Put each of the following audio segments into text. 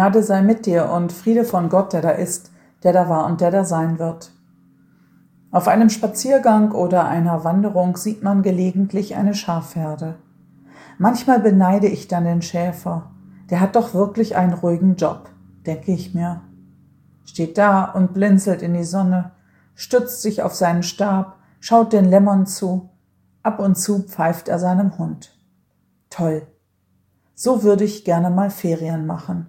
Gnade sei mit dir und Friede von Gott, der da ist, der da war und der da sein wird. Auf einem Spaziergang oder einer Wanderung sieht man gelegentlich eine Schafherde. Manchmal beneide ich dann den Schäfer. Der hat doch wirklich einen ruhigen Job, denke ich mir. Steht da und blinzelt in die Sonne, stützt sich auf seinen Stab, schaut den Lämmern zu. Ab und zu pfeift er seinem Hund. Toll. So würde ich gerne mal Ferien machen.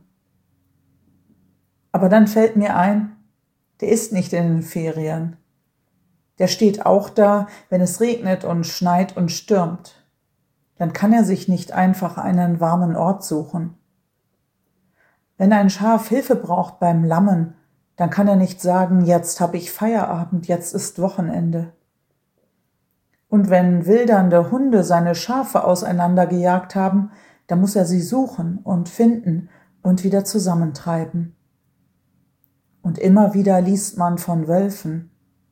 Aber dann fällt mir ein, der ist nicht in den Ferien. Der steht auch da, wenn es regnet und schneit und stürmt. Dann kann er sich nicht einfach einen warmen Ort suchen. Wenn ein Schaf Hilfe braucht beim Lammen, dann kann er nicht sagen, jetzt habe ich Feierabend, jetzt ist Wochenende. Und wenn wildernde Hunde seine Schafe auseinandergejagt haben, dann muss er sie suchen und finden und wieder zusammentreiben. Und immer wieder liest man von Wölfen.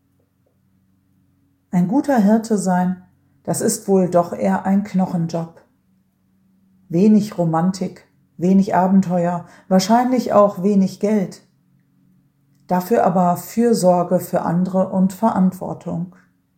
Ein guter Hirte sein, das ist wohl doch eher ein Knochenjob. Wenig Romantik, wenig Abenteuer, wahrscheinlich auch wenig Geld. Dafür aber Fürsorge für andere und Verantwortung.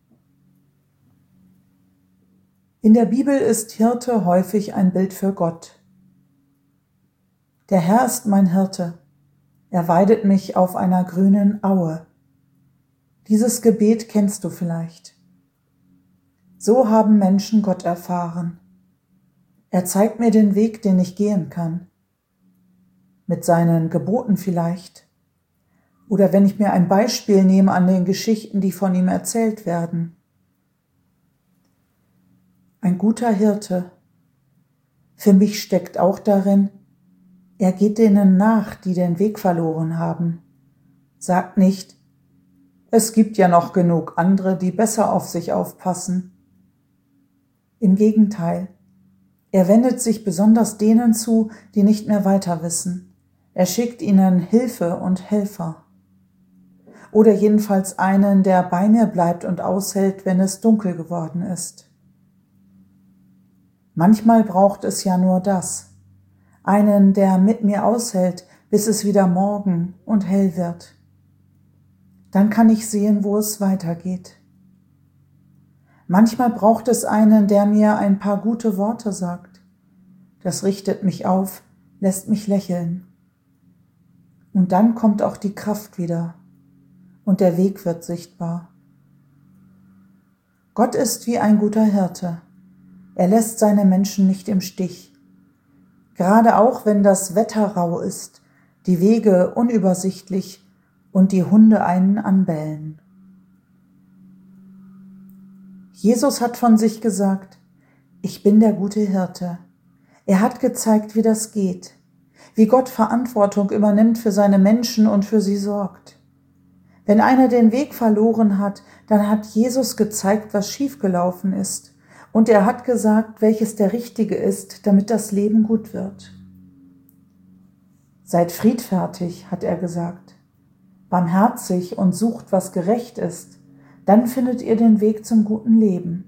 In der Bibel ist Hirte häufig ein Bild für Gott. Der Herr ist mein Hirte. Er weidet mich auf einer grünen Aue. Dieses Gebet kennst du vielleicht. So haben Menschen Gott erfahren. Er zeigt mir den Weg, den ich gehen kann. Mit seinen Geboten vielleicht. Oder wenn ich mir ein Beispiel nehme an den Geschichten, die von ihm erzählt werden. Ein guter Hirte. Für mich steckt auch darin, er geht denen nach, die den Weg verloren haben. Sagt nicht, es gibt ja noch genug andere, die besser auf sich aufpassen. Im Gegenteil, er wendet sich besonders denen zu, die nicht mehr weiter wissen. Er schickt ihnen Hilfe und Helfer. Oder jedenfalls einen, der bei mir bleibt und aushält, wenn es dunkel geworden ist. Manchmal braucht es ja nur das. Einen, der mit mir aushält, bis es wieder Morgen und hell wird. Dann kann ich sehen, wo es weitergeht. Manchmal braucht es einen, der mir ein paar gute Worte sagt. Das richtet mich auf, lässt mich lächeln. Und dann kommt auch die Kraft wieder und der Weg wird sichtbar. Gott ist wie ein guter Hirte. Er lässt seine Menschen nicht im Stich. Gerade auch, wenn das Wetter rau ist, die Wege unübersichtlich und die Hunde einen anbellen. Jesus hat von sich gesagt, ich bin der gute Hirte. Er hat gezeigt, wie das geht, wie Gott Verantwortung übernimmt für seine Menschen und für sie sorgt. Wenn einer den Weg verloren hat, dann hat Jesus gezeigt, was schiefgelaufen ist. Und er hat gesagt, welches der Richtige ist, damit das Leben gut wird. Seid friedfertig, hat er gesagt, barmherzig und sucht, was gerecht ist, dann findet ihr den Weg zum guten Leben.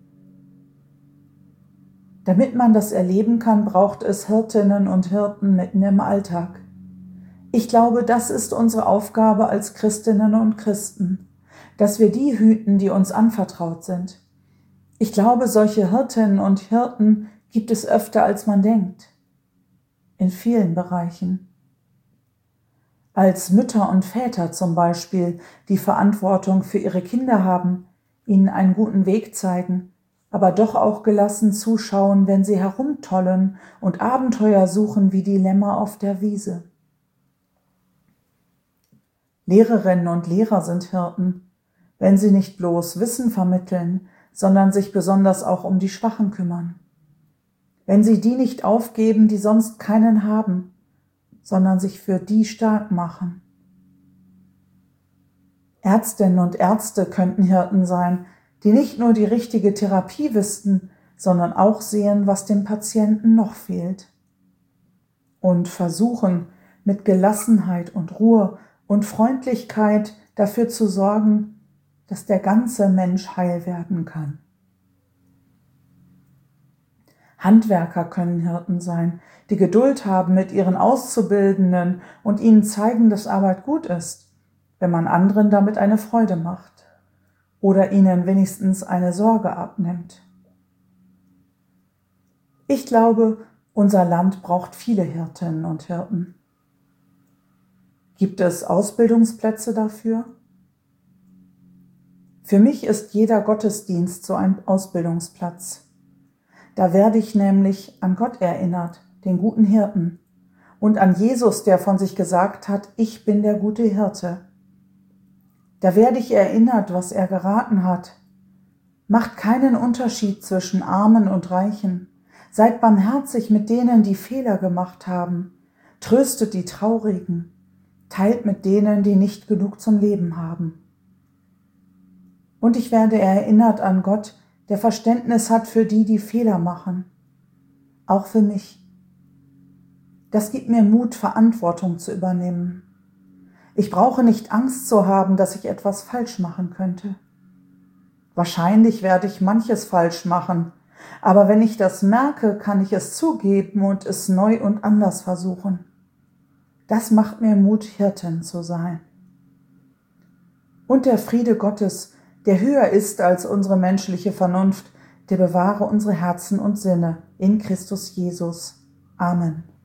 Damit man das erleben kann, braucht es Hirtinnen und Hirten mitten im Alltag. Ich glaube, das ist unsere Aufgabe als Christinnen und Christen, dass wir die hüten, die uns anvertraut sind. Ich glaube, solche Hirtinnen und Hirten gibt es öfter, als man denkt. In vielen Bereichen. Als Mütter und Väter zum Beispiel, die Verantwortung für ihre Kinder haben, ihnen einen guten Weg zeigen, aber doch auch gelassen zuschauen, wenn sie herumtollen und Abenteuer suchen wie die Lämmer auf der Wiese. Lehrerinnen und Lehrer sind Hirten, wenn sie nicht bloß Wissen vermitteln, sondern sich besonders auch um die Schwachen kümmern. Wenn sie die nicht aufgeben, die sonst keinen haben, sondern sich für die stark machen. Ärztinnen und Ärzte könnten Hirten sein, die nicht nur die richtige Therapie wüssten, sondern auch sehen, was dem Patienten noch fehlt. Und versuchen, mit Gelassenheit und Ruhe und Freundlichkeit dafür zu sorgen, dass der ganze Mensch heil werden kann. Handwerker können Hirten sein, die Geduld haben mit ihren Auszubildenden und ihnen zeigen, dass Arbeit gut ist, wenn man anderen damit eine Freude macht oder ihnen wenigstens eine Sorge abnimmt. Ich glaube, unser Land braucht viele Hirtinnen und Hirten. Gibt es Ausbildungsplätze dafür? Für mich ist jeder Gottesdienst so ein Ausbildungsplatz. Da werde ich nämlich an Gott erinnert, den guten Hirten, und an Jesus, der von sich gesagt hat, ich bin der gute Hirte. Da werde ich erinnert, was er geraten hat. Macht keinen Unterschied zwischen Armen und Reichen. Seid barmherzig mit denen, die Fehler gemacht haben. Tröstet die Traurigen. Teilt mit denen, die nicht genug zum Leben haben. Und ich werde erinnert an Gott, der Verständnis hat für die, die Fehler machen. Auch für mich. Das gibt mir Mut, Verantwortung zu übernehmen. Ich brauche nicht Angst zu haben, dass ich etwas falsch machen könnte. Wahrscheinlich werde ich manches falsch machen, aber wenn ich das merke, kann ich es zugeben und es neu und anders versuchen. Das macht mir Mut, Hirtin zu sein. Und der Friede Gottes, der höher ist als unsere menschliche Vernunft, der bewahre unsere Herzen und Sinne in Christus Jesus. Amen.